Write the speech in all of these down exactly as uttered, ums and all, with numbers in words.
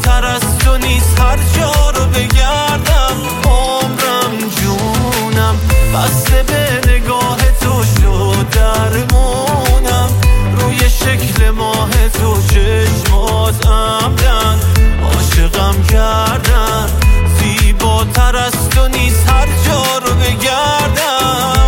زیباتر از تو نیست هر جا رو بگردم. عمرم جونم بسته به نگاه تو شد درمونم. روی شکل ماه تو چشمات عمدن عاشقم کردن. زیباتر از تو نیست هر جا رو بگردم.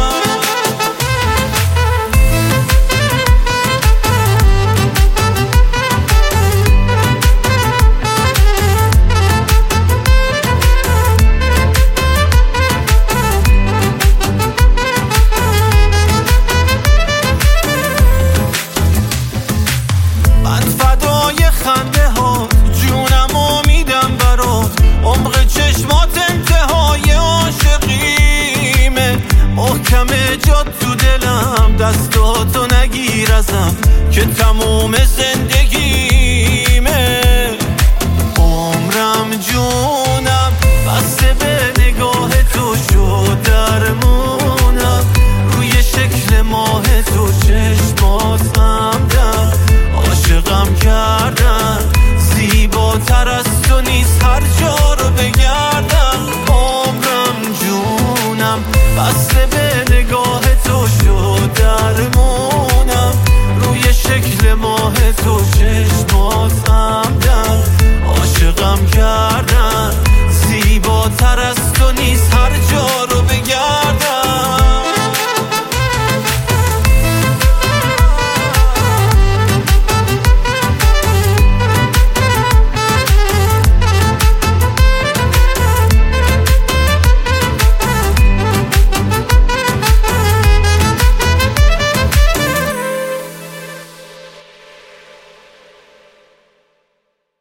خنده ها جونم و میدم برات. عمق چشمات انتهای عاشقیمه. محکمه جات تو دلم دستاتو نگیر ازم که تموم زندگیمه. عمرم جونم بسته به نگاه تو شد درمونم. روی شکل ماه تو چشمات عمدن عاشقم کردن. زیباتر از تو نیست هر جا رو بگردم. عمرم جونم بسته به نگاه تو شد درمونم. روی شکل ماه تو چشمات عمدن عاشقم کردن. زیباتر از